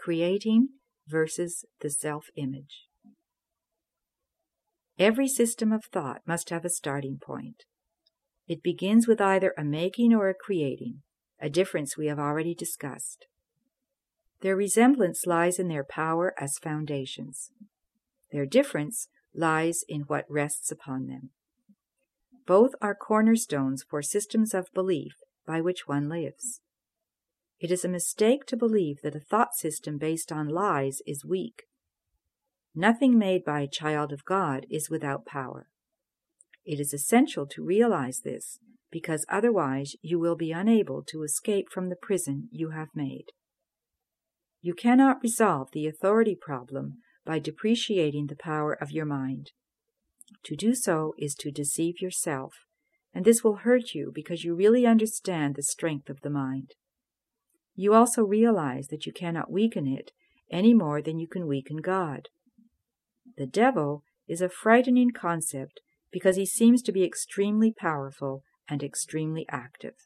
Creating versus the self-image. Every system of thought must have a starting point. It begins with either a making or a creating, a difference we have already discussed. Their resemblance lies in their power as foundations. Their difference lies in what rests upon them. Both are cornerstones for systems of belief by which one lives. It is a mistake to believe that a thought system based on lies is weak. Nothing made by a child of God is without power. It is essential to realize this, because otherwise you will be unable to escape from the prison you have made. You cannot resolve the authority problem by depreciating the power of your mind. To do so is to deceive yourself, and this will hurt you because you really understand the strength of the mind. You also realize that you cannot weaken it any more than you can weaken God. The devil is a frightening concept because he seems to be extremely powerful and extremely active.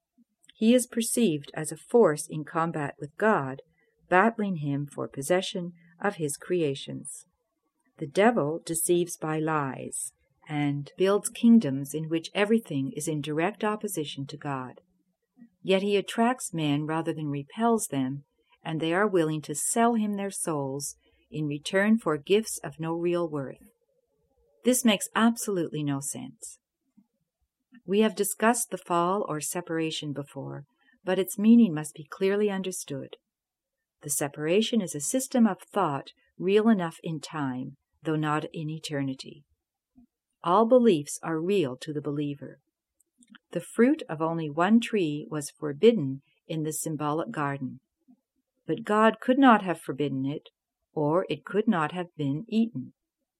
He is perceived as a force in combat with God, battling him for possession of his creations. The devil deceives by lies and builds kingdoms in which everything is in direct opposition to God. Yet he attracts men rather than repels them, and they are willing to sell him their souls in return for gifts of no real worth. This makes absolutely no sense. We have discussed the fall or separation before, but its meaning must be clearly understood. The separation is a system of thought real enough in time, though not in eternity. All beliefs are real to the believer. The fruit of only one tree was forbidden in the symbolic garden, but God could not have forbidden it, or it could not have been eaten.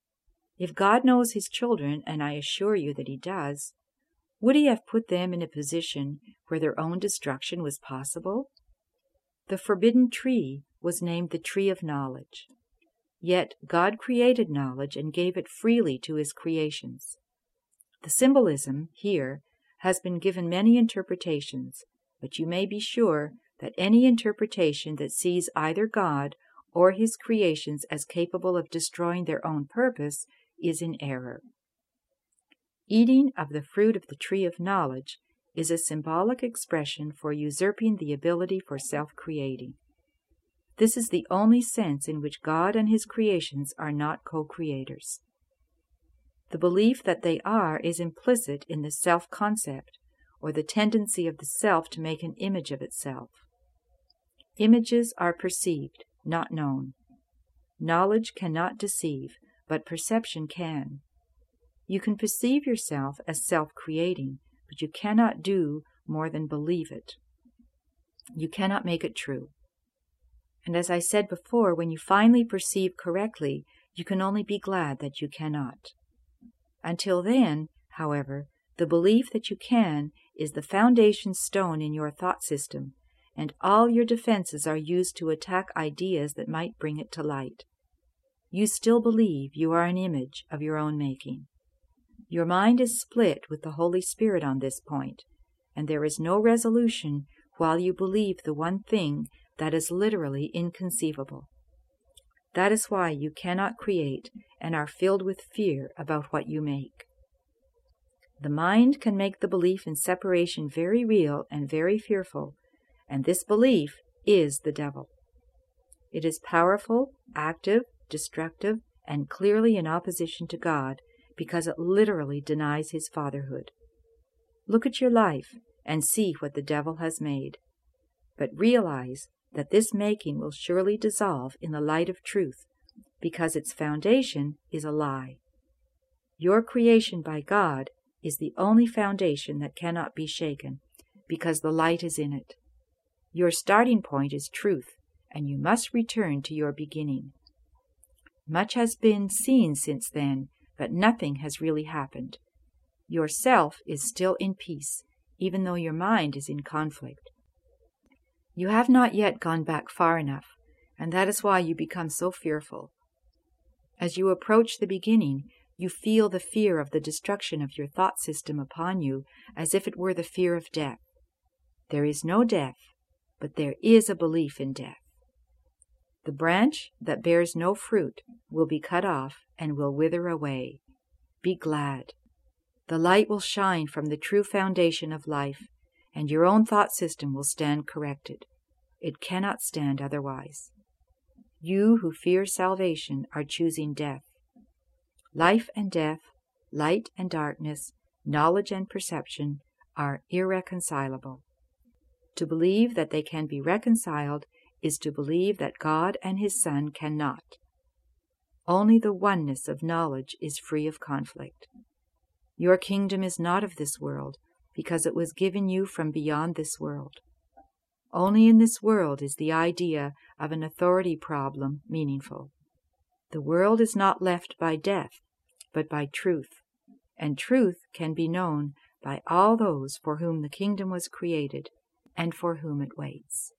If God knows his children, and I assure you that he does, would he have put them in a position where their own destruction was possible? The forbidden tree was named the tree of knowledge. Yet God created knowledge and gave it freely to his creations. The symbolism here has been given many interpretations, but you may be sure that any interpretation that sees either God or his creations as capable of destroying their own purpose is in error. Eating of the fruit of the tree of knowledge is a symbolic expression for usurping the ability for self-creating. This is the only sense in which God and his creations are not co-creators. The belief that they are is implicit in the self-concept, or the tendency of the self to make an image of itself. Images are perceived, not known. Knowledge cannot deceive, but perception can. You can perceive yourself as self-creating, but you cannot do more than believe it. You cannot make it true. And as I said before, when you finally perceive correctly, you can only be glad that you cannot. Until then, however, the belief that you can is the foundation stone in your thought system, and all your defenses are used to attack ideas that might bring it to light. You still believe you are an image of your own making. Your mind is split with the Holy Spirit on this point, and there is no resolution while you believe the one thing that is literally inconceivable. That is why you cannot create and are filled with fear about what you make. The mind can make the belief in separation very real and very fearful, and this belief is the devil. It is powerful, active, destructive, and clearly in opposition to God, because it literally denies his fatherhood. Look at your life and see what the devil has made. But realize that this making will surely dissolve in the light of truth, because its foundation is a lie. Your creation by God is the only foundation that cannot be shaken, because the light is in it. Your starting point is truth, and you must return to your beginning. Much has been seen since then, but nothing has really happened. Your self is still in peace, even though your mind is in conflict. You have not yet gone back far enough, and that is why you become so fearful. As you approach the beginning, you feel the fear of the destruction of your thought system upon you as if it were the fear of death. There is no death, but there is a belief in death. The branch that bears no fruit will be cut off and will wither away. Be glad. The light will shine from the true foundation of life, and your own thought system will stand corrected. It cannot stand otherwise. You who fear salvation are choosing death. Life and death, light and darkness, knowledge and perception are irreconcilable. To believe that they can be reconciled is to believe that God and His Son cannot. Only the oneness of knowledge is free of conflict. Your kingdom is not of this world, because it was given you from beyond this world. Only in this world is the idea of an authority problem meaningful. The world is not left by death, but by truth, and truth can be known by all those for whom the kingdom was created and for whom it waits.